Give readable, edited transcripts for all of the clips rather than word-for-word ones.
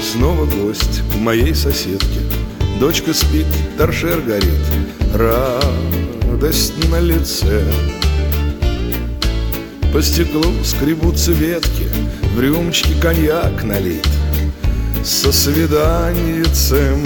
Снова гость у моей соседки. Дочка спит, торшер горит, радость на лице. По стеклу скребутся ветки, в рюмочке коньяк налит со свиданиецем.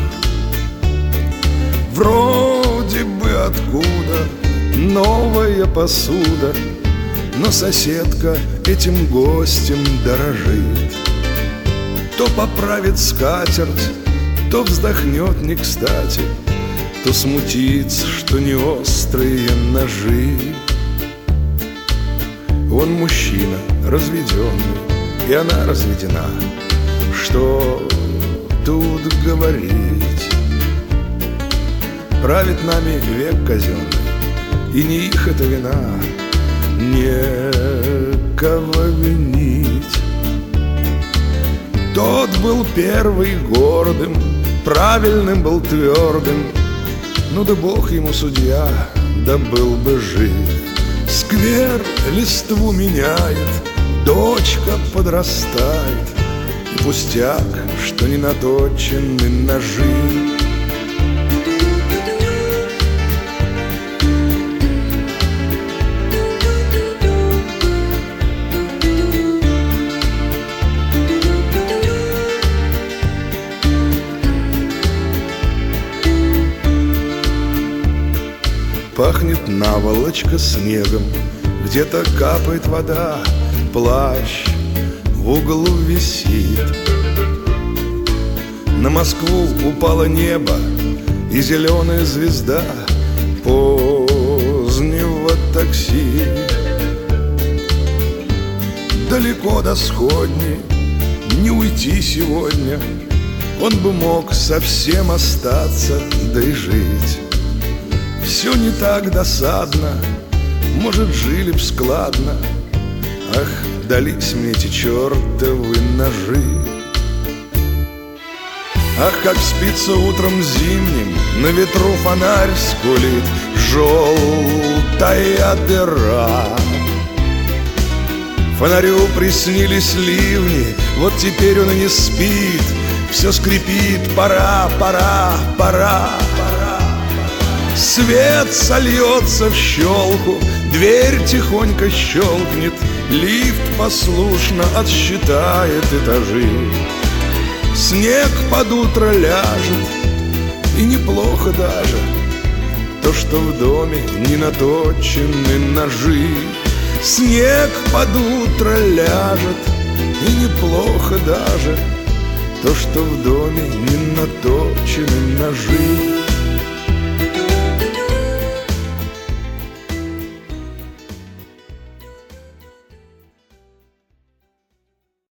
Вроде бы откуда новая посуда, но соседка этим гостем дорожит. То поправит скатерть, то вздохнет не кстати, то смутится, что не острые ножи. Он мужчина разведенный, и она разведена. Что тут говорить? Правит нами век казенный, и не их это вина, некого винить. Тот был первый гордым, правильным был твердым, ну да Бог ему судья, да был бы жив. Сквер листву меняет, дочка подрастает, и пустяк, что не наточены ножи. Пахнет наволочка снегом, где-то капает вода, плащ в углу висит. На Москву упало небо и зеленая звезда позднего такси. Далеко до сходни не уйти сегодня, он бы мог совсем остаться, да и жить. Все не так досадно, может, жили б складно. Ах, дались мне эти чертовы ножи. Ах, как спится утром зимним, на ветру фонарь скулит, желтая дыра. Фонарю приснились ливни, вот теперь он и не спит, все скрипит, пора, пора, пора, пора. Свет сольется в щелку, дверь тихонько щелкнет, лифт послушно отсчитает этажи. Снег под утро ляжет, и неплохо даже то, что в доме не наточены ножи. Снег под утро ляжет, и неплохо даже то, что в доме не наточены ножи.